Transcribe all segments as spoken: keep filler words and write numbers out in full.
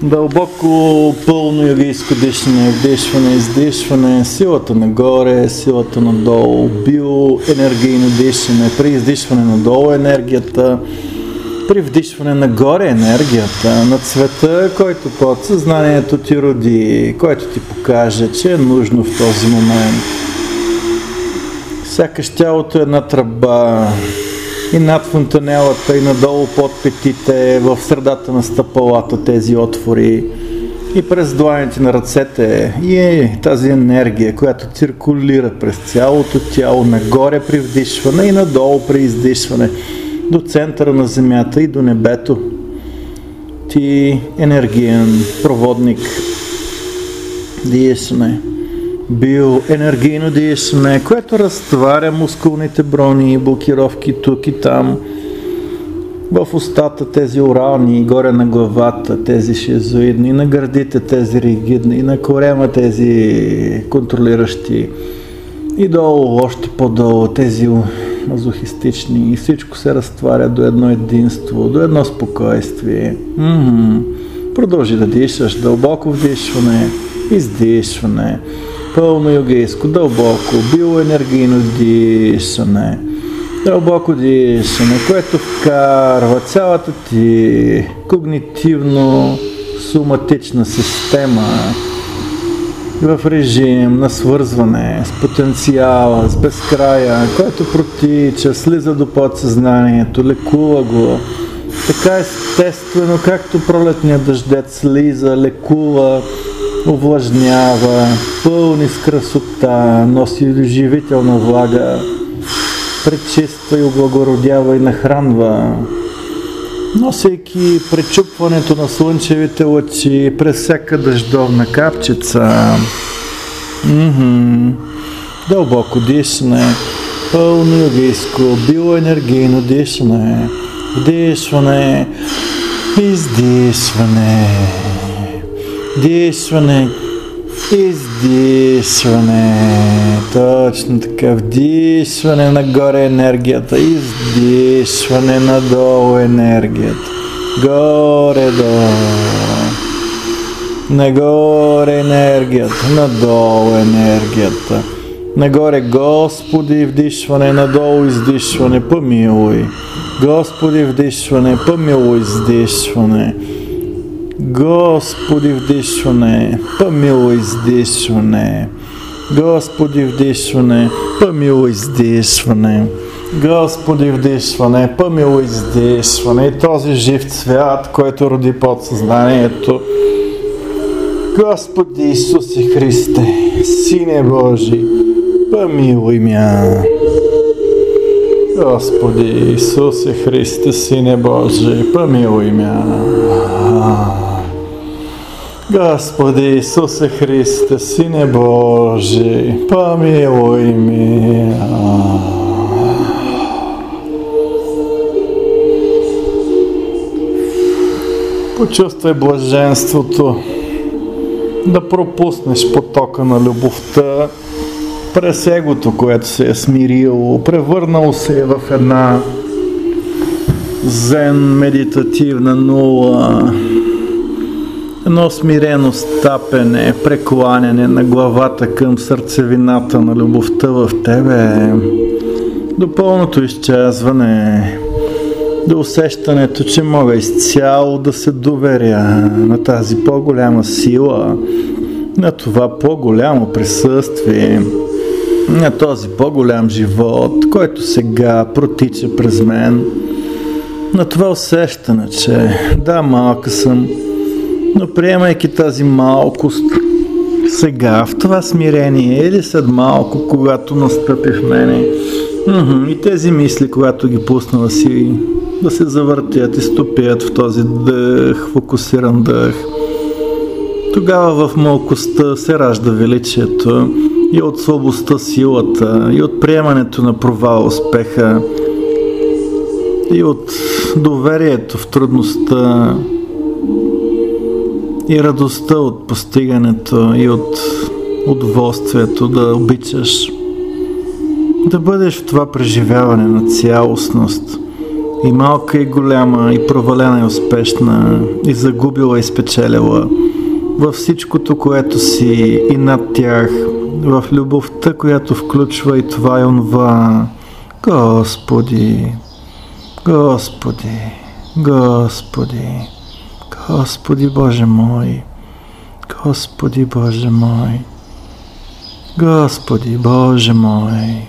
Дълбоко, пълно йогийско дишане, вдишване, издишване, силата нагоре, силата надолу, биоенергийно дишане, при издишване надолу енергията, при вдишване нагоре енергията на цвета, който подсъзнанието ти роди, който ти покаже, че е нужно в този момент. Сякаш тялото е една тръба и над фонтанелата и надолу под петите, в средата на стъпалата тези отвори и през дланите на ръцете и е тази енергия, която циркулира през цялото тяло, нагоре при вдишване и надолу при издишване, до центъра на земята и до небето. Ти енергиен проводник, дишане, биоенергийно дишане, което разтваря мускулните брони и блокировки тук и там, в устата тези орални, горе на главата тези шизоидни, на гърдите тези ригидни, на корема тези контролиращи и долу, още по-долу тези мазохистични, и всичко се разтваря до едно единство, до едно спокойствие. Mm-hmm. Продължи да дишаш, дълбоко вдишване, издишване, пълно йогийско, дълбоко, биоенергийно дишане, дълбоко дишане, което вкарва цялата ти когнитивно-соматична система в режим на свързване с потенциала, с безкрая, който протича, слиза до подсъзнанието, лекува го. Така естествено, както пролетният дъждец слиза, лекува, увлажнява, пълни с красота, носи живителна влага, пречиства и облагородява и нахранва, носейки пречупването на слънчевите лъчи през всяка дъждовна капчица. Mm-hmm. Дълбоко дишане, пълно йогийско, биоенергийно дишане, вдишване, издишване, дишване, издишване, точно така, вдишване нагоре енергията, издишване надолу енергията, горе-долу, нагоре енергията, надолу енергията, нагоре Господи вдишване, надолу издишване, помилуй, Господи вдишване, помилуй издишване, Господи вдишване, помилуй издишване, Господи вдишване, помилуй издишване, Господи вдишване, помилуй издишване. И този жив цвят, който роди подсъзнанието. Господи Исусе Христе, Сине Божий, помилуй мя. Господи Исусе Христе, Сине Божий, помилуй мя. Господи Исусе Христе, Сине Божий, помилуй мя. Почувствай блаженството да пропуснеш потока на любовта през егото, което се е смирило, превърнало се в една зен медитативна нула, едно смирено стапене, прекланяне на главата към сърцевината на любовта в тебе, до пълното изчезване, до усещането, че мога изцяло да се доверя на тази по-голяма сила, на това по-голямо присъствие, на този по-голям живот, който сега протича през мен, на това усещане, че да, малка съм, но приемайки тази малкост сега, в това смирение или след малко, когато настъпи в мене, и тези мисли, когато ги пусна да си да се завъртят и стопят в този дъх, фокусиран дъх, тогава в малкостта се ражда величието и от слабостта силата, и от приемането на провал успеха, и от доверието в трудността, и радостта от постигането, и от удоволствието да обичаш, да бъдеш в това преживяване на цялостност и малка и голяма, и провалена и успешна, и загубила и спечелила, във всичкото, което си и над тях, в любовта, която включва и това и онова. Господи, Господи, Господи, Господи Боже мой, Господи Боже мой, Господи Боже мой,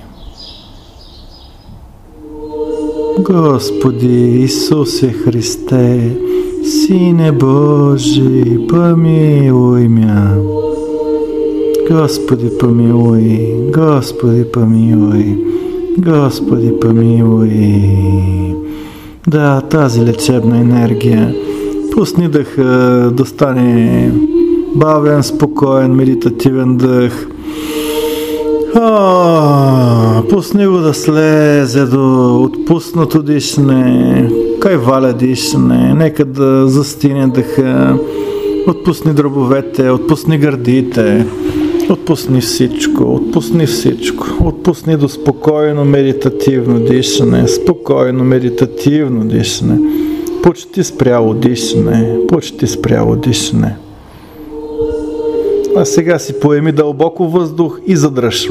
Господи Исусе Христе, Сине Божий, помилуй мя. Господи помилуй, Господи помилуй, Господи помилуй. Да, тази лечебна енергия. Пусни дъха да стане бавен, спокоен, медитативен дъх. А, пусни го да слезе до отпуснато дишане, кайваля дишане, нека да застине дъха. Отпусни дробовете, отпусни гърдите, отпусни всичко, отпусни всичко, отпусни до спокойно медитативно дишане, спокойно медитативно дишане, почти спряло дишане, почти спряло дишане. А сега си поеми дълбоко въздух и задръж.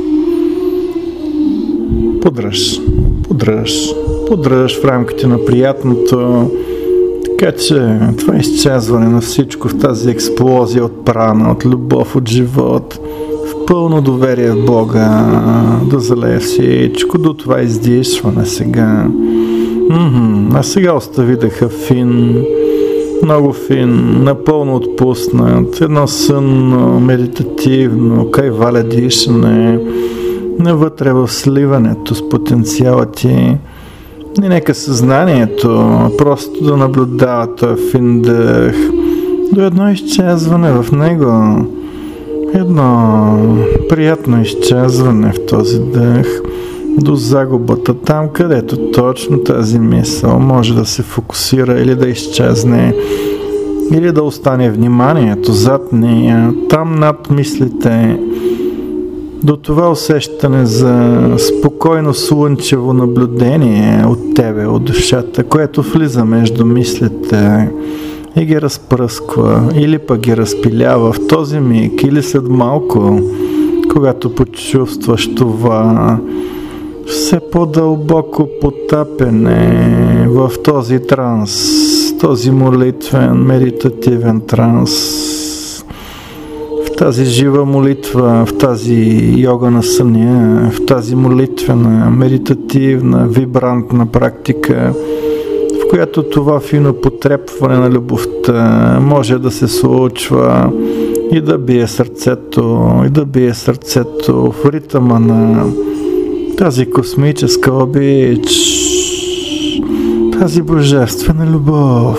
Подръж, подръж, подръж в рамките на приятното. Така че това изчезване на всичко в тази експлозия от прана, от любов, от живот, в пълно доверие в Бога, да залее всичко до това издишване сега. Mm-hmm. А сега остави дъха фин, много фин, напълно отпуснат, едно сънно, медитативно, кайваля дишане, навътре в сливането с потенциала ти. И нека съзнанието просто да наблюдава този фин дъх до едно изчезване в него. Едно приятно изчезване в този дъх до загубата там, където точно тази мисъл може да се фокусира или да изчезне, или да остане вниманието зад нея, там над мислите, до това усещане за спокойно слънчево наблюдение от тебе, от душата, което влиза между мислите и ги разпръсква, или пък ги разпилява в този миг, или след малко, когато почувстваш това все по-дълбоко потапене в този транс, този молитвен, медитативен транс, в тази жива молитва, в тази йога на съня, в тази молитвена, медитативна, вибрантна практика, в която това фино потрепване на любовта може да се случва и да бие сърцето, и да бие сърцето в ритъма на тази космическа обич, тази божествена любов.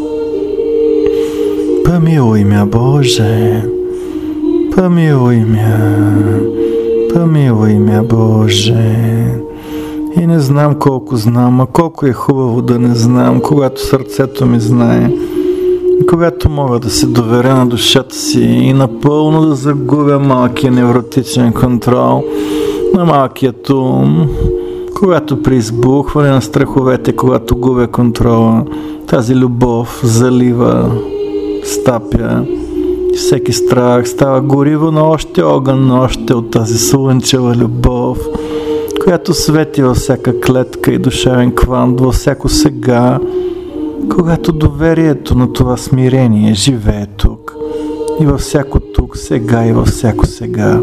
Помилуй мя, Боже, помилуй мя, помилуй мя, Боже. И не знам колко знам, а колко е хубаво да не знам, когато сърцето ми знае, когато мога да се доверя на душата си и напълно да загубя малкия невротичен контрол на малкият ум, когато при избухване на страховете, когато губя контрола, тази любов залива, стапя. Всеки страх става гориво на още огън, на още от тази слънчева любов, която свети във всяка клетка и душевен квант, във всяко сега, когато доверието на това смирение живее тук и във всяко тук, сега и във всяко сега.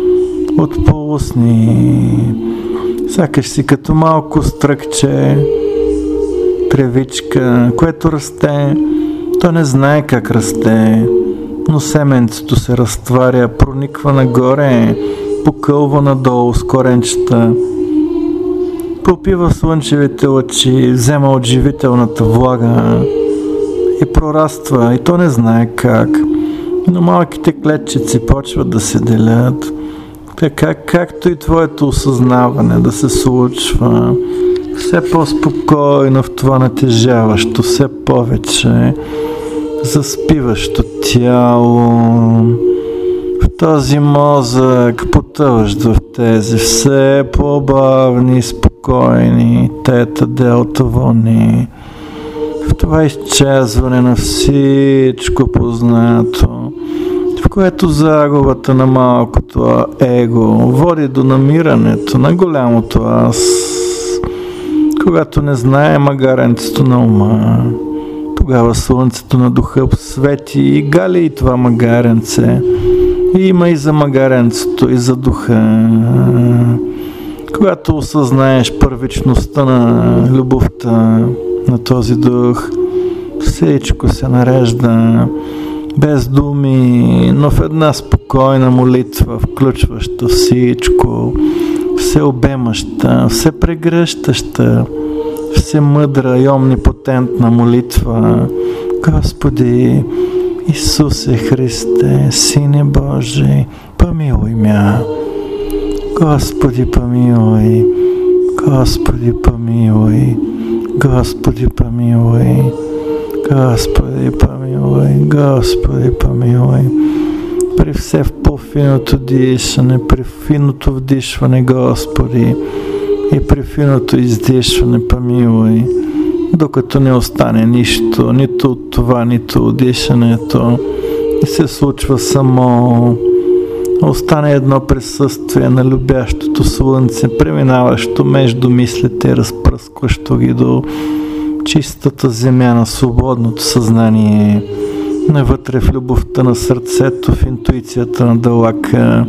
Отпусни, сякаш си като малко стръкче, тревичка, което расте, то не знае как расте, но семенцето се разтваря, прониква нагоре, покълва надолу с коренчета, попива слънчевите лъчи, взема от живителната влага и прораства, и то не знае как, но малките клетчици почват да се делят, така както и твоето осъзнаване да се случва все по-спокойно в това натежаващо, все повече заспиващо тяло, в този мозък потъващ в тези все по-бавни, спокойни спокойни, тета делта вълни, в това изчезване на всичко познато, в което загубата на малкото его води до намирането на голямото аз, когато не знае магаренцето на ума. Тогава слънцето на духа свети и гали и това магаренце. И има и за магаренцето, и за духа. Когато осъзнаеш първичността на любовта на този дух, всичко се нарежда без думи, но в една спокойна молитва, включваща всичко, всеобемаща, всепрегръщаща, всемъдра и омнипотентна молитва. Господи, Исусе Христе, Сине Божий, помилуй мя. Господи, помилуй. Господи, помилуй. Господи, помилуй. Господи, помилуй. Господи, помилуй. При все в по-финото дишане, при финото вдишване, Господи, и при финото издишване, помилуй, докато не остане нищо, нито от това, нито от дишането, и се случва само. Остане едно присъствие на любящото слънце, преминаващо между мислите, разпръскващо ги до чистата земя на свободното съзнание, навътре в любовта на сърцето, в интуицията на дълака,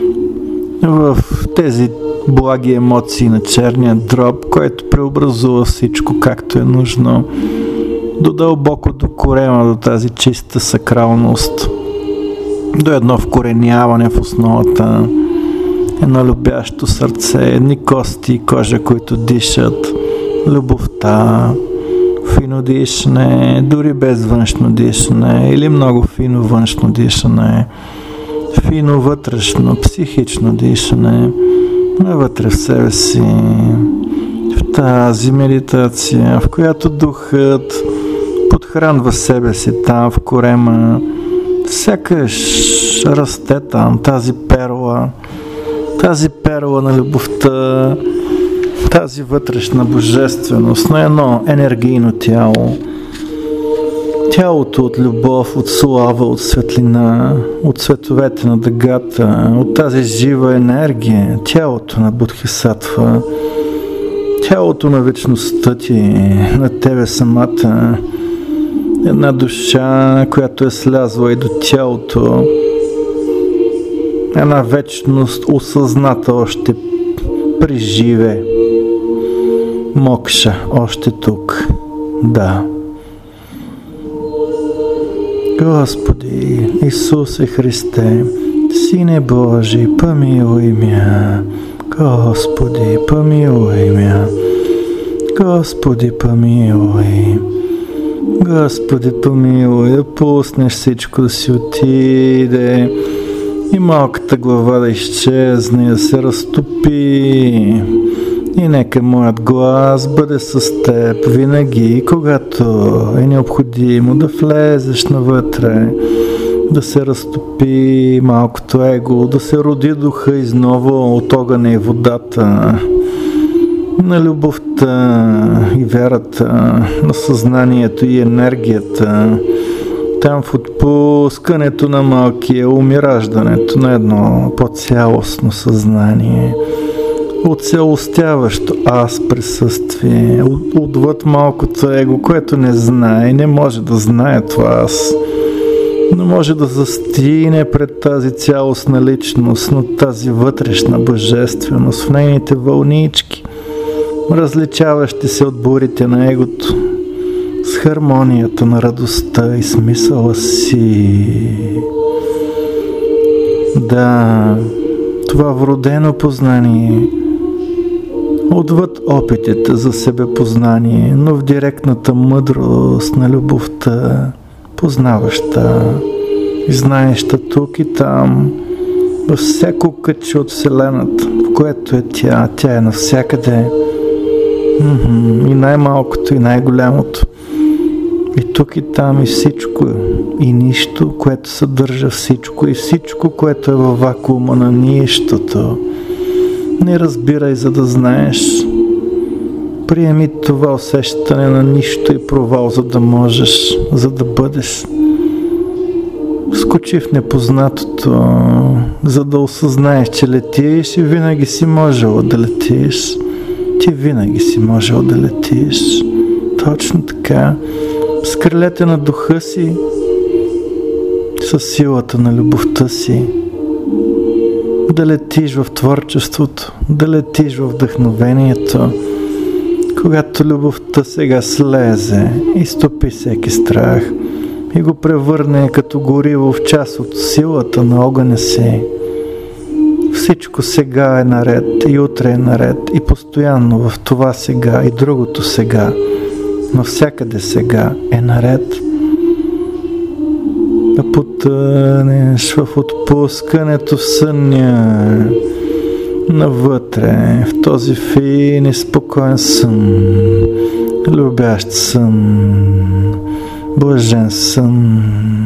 в тези благи емоции на черния дроб, който преобразува всичко както е нужно, до дълбоко до корема, до тази чиста сакралност, до едно вкореняване в основата, едно любящо сърце, едни кости и кожа, които дишат любовта, фино дишане, дори без външно дишане или много фино външно дишане, фино вътрешно, психично дишане, навътре в себе си, в тази медитация, в която духът подхранва себе си там в корема, сякаш расте там тази перла, тази перла на любовта, тази вътрешна божественост на едно енергийно тяло. Тялото от любов, от слава, от светлина, от цветовете на дъгата, от тази жива енергия, тялото на Бодхисатва, тялото на вечността ти, на тебе самата, една душа, която е слязла и до тялото, една вечност осъзната още при живе, мокша още тук, да. Господи, Исусе Христе, Сине Божий, помилуй мя. Господи, помилуй мя. Господи, помилуй. Господи, помилуй, да пуснеш всичко да си отиде и малката глава да изчезне, да се разтопи. И нека моят глас бъде с теб винаги, когато е необходимо да влезеш навътре, да се разтопи малкото его, да се роди духа изново от огъня и водата, на любовта и вярата, на съзнанието и енергията, там в отпускането на малкия ум и раждането на едно по-цялостно съзнание, оцелостяващо аз присъствие, отвъд малкото его, което не знае и не може да знае това аз, но може да застине пред тази цялостна личност, но тази вътрешна божественост в нейните вълнички, различаващи се от бурите на егото, с хармонията на радостта и смисъла си. Да, това вродено познание, отвъд опитите за себепознание, но в директната мъдрост на любовта, познаваща и знаеща тук и там, във всяко кътче от Вселената, в което е тя, тя е навсякъде, и най-малкото, и най-голямото, и тук и там, и всичко, и нищо, което съдържа всичко, и всичко, което е във вакуума на нищото. Не разбирай, за да знаеш, Приеми това усещане на нищо и провал, за да можеш, за да бъдеш. Скочи в непознатото, за да осъзнаеш, че летиш и винаги си можел да летиш. Ти винаги си можел да летиш. Точно така. С крилете на духа си, със силата на любовта си. Да летиш в творчеството, да летиш в вдъхновението. Когато любовта сега слезе и стопи всеки страх и го превърне като гориво в част от силата на огъня си. Всичко сега е наред и утре е наред и постоянно в това сега и другото сега, навсякъде сега е наред. Да потънеш в отпускането в съня, навътре, в този фин и спокоен сън, любящ сън, блажен сън,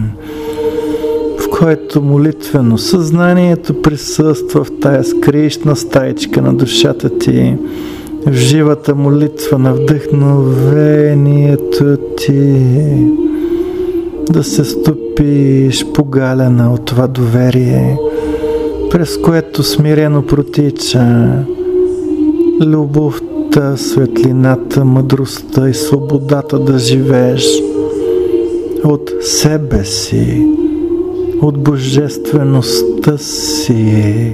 в който молитвено съзнанието присъства в тая скришна стаичка на душата ти, в живата молитва на вдъхновението ти, да се стопиш погалена от това доверие, през което смирено протича любовта, светлината, мъдростта и свободата да живееш от себе си, от божествеността си.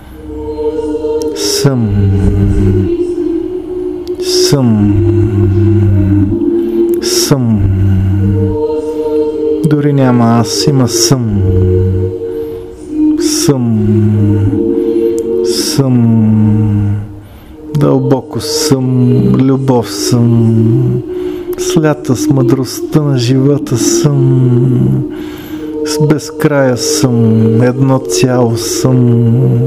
Съм, съм, съм. Дори няма аз, има съм. Съм, съм, дълбоко съм, любов съм, слята с мъдростта на живота съм, с безкрая съм, едно цяло съм,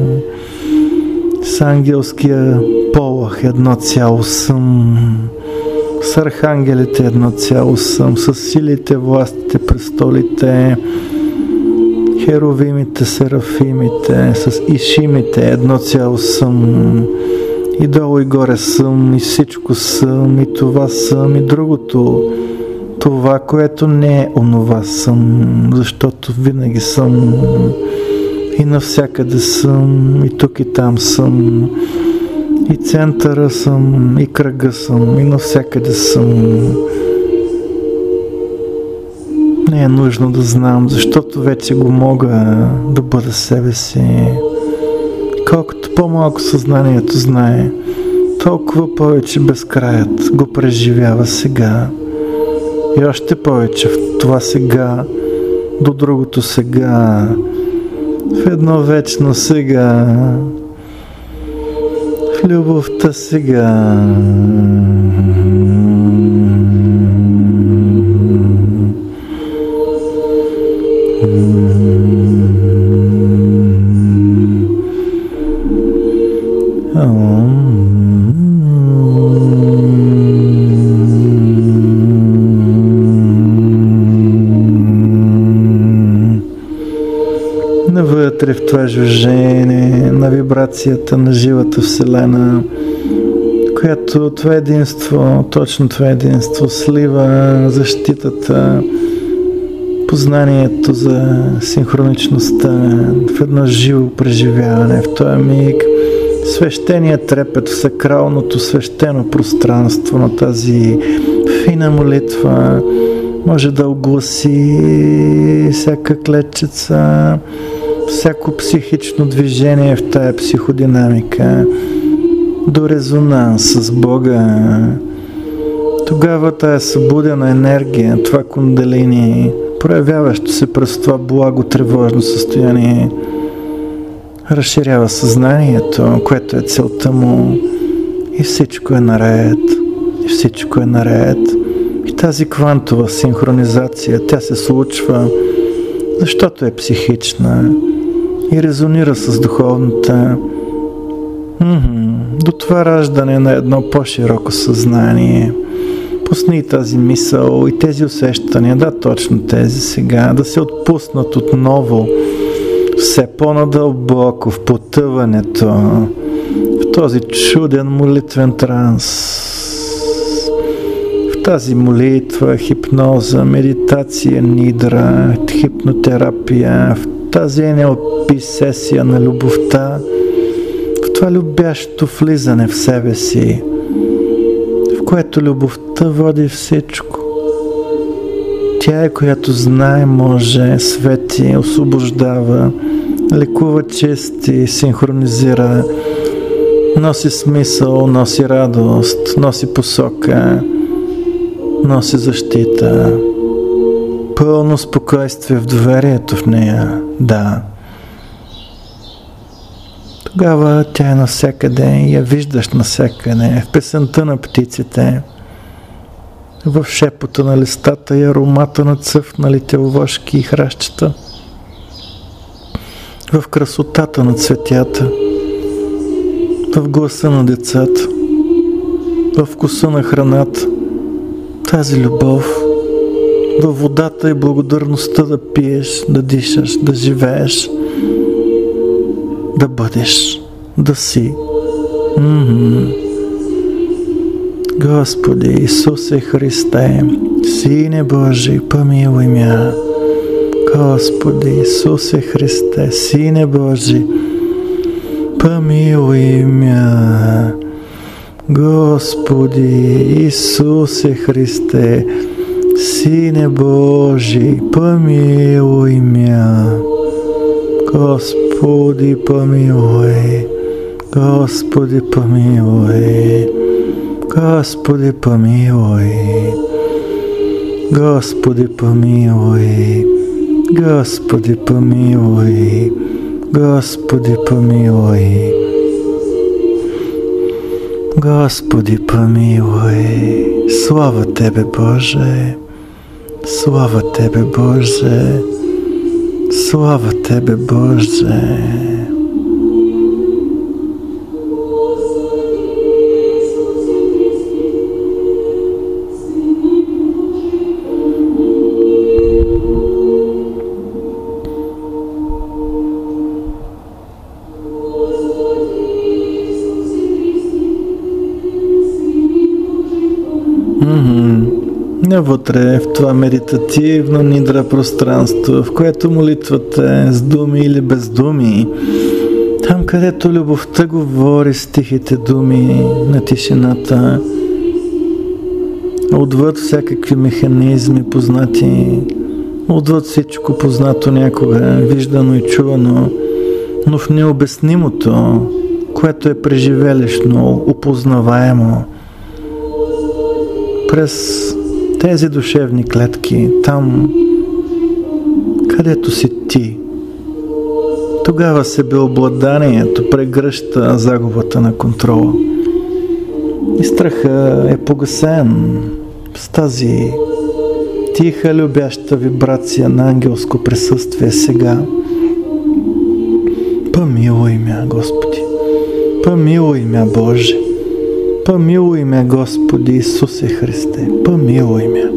с ангелския полах едно цяло съм, с архангелите едно цяло съм, с силите, властите, престолите, херовимите, серафимите, с ишимите едно цяло съм, и долу и горе съм, и всичко съм, и това съм, и другото, това, което не е онова съм, защото винаги съм, и навсякъде съм, и тук и там съм, и центъра съм, и кръга съм, и навсякъде съм. Не е нужно да знам, защото вече го мога да бъда себе си. Колкото по-малко съзнанието знае, толкова повече безкраят го преживява сега. И още повече в това сега, до другото сега, в едно вечно сега, в любовта сега. Навътре в това жужжене на вибрацията на живата Вселена, която това единство, точно това единство слива защитата, познанието за синхроничността в едно живо преживяване, в този миг свещения трепет в сакралното свещено пространство на тази фина молитва може да огласи всяка клетчица, всяко психично движение в тая психодинамика до резонанс с Бога. Тогава тая събудена енергия, това кундалини, проявяващо се през това благо тревожно състояние, разширява съзнанието, което е целта му, и всичко е наред, и всичко е наред. И тази квантова синхронизация, тя се случва, защото е психична и резонира с духовната. М-м, до това раждане на едно по-широко съзнание. Пусни тази мисъл и тези усещания, да, точно тези сега, да се отпуснат отново все по-надълбоко в потъването, в този чуден молитвен транс. тази молитва, хипноза, медитация, нидра, хипнотерапия, в тази ен ел пи сесия на любовта, в това любящо влизане в себе си, в което любовта води всичко. Тя е, която знае, може, свети, освобождава, лекува, чисти, синхронизира, носи смисъл, носи радост, носи посока, носи защита, пълно спокойствие в доверието в нея, да. Тогава тя е навсякъде и я виждаш навсякъде, в песента на птиците, в шепота на листата и аромата на цъфналите овошки и хращчета, в красотата на цветята, в гласа на децата, в вкуса на храната, тази любов, във водата и благодарността да пиеш, да дишаш, да живееш, да бъдеш, да си. М-м-м. Господи Исусе Христе, Сине Божий, помилуй мя. Господи Исусе Христе, Сине Божий, помилуй мя. Господи Исусе Христе, Сине Божий, помилуй мя. Господи помилуй, Господи помилуй, Господи помилуй, Господи помилуй, Господи помилуй, Господи помилуй, Господи помилуй. Слава Тебе, Боже, слава Тебе, Боже, слава Тебе, Боже. Вътре в това медитативно нидра пространство, в което молитвата е с думи или без думи, там където любовта говори с тихите думи на тишината, отвъд всякакви механизми познати, отвъд всичко познато някога, виждано и чувано, но в необяснимото, което е преживелищно, опознаваемо, през тези душевни клетки, там, където си ти. Тогава себеобладанието прегръща загубата на контрола. И страха е погасен с тази тиха, любяща вибрация на ангелско присъствие сега. Помилуй ме, Господи! Помилуй ме, Боже! Помилуй ме, Господи Исусе Христе, помилуй ме.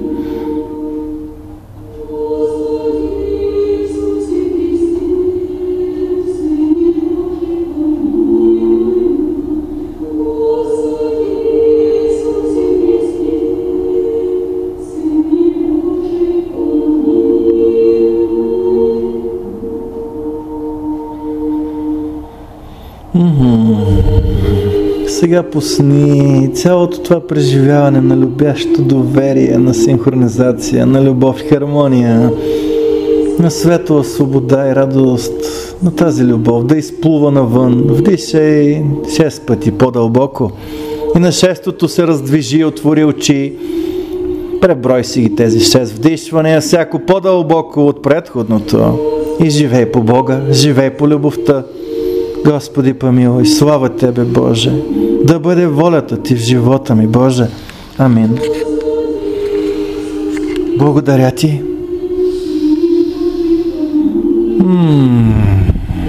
Сега пусни цялото това преживяване на любящо доверие, на синхронизация, на любов и хармония, на светла свобода и радост, на тази любов да изплува навън. Вдишай шест пъти по-дълбоко и на шестото се раздвижи, отвори очи. Преброй си ги тези шест вдишвания, всяко по-дълбоко от предходното и живей по Бога, живей по любовта. Господи помилуй, слава Тебе, Боже, да бъде волята Ти в живота ми, Боже. Амин. Благодаря Ти. Ммм.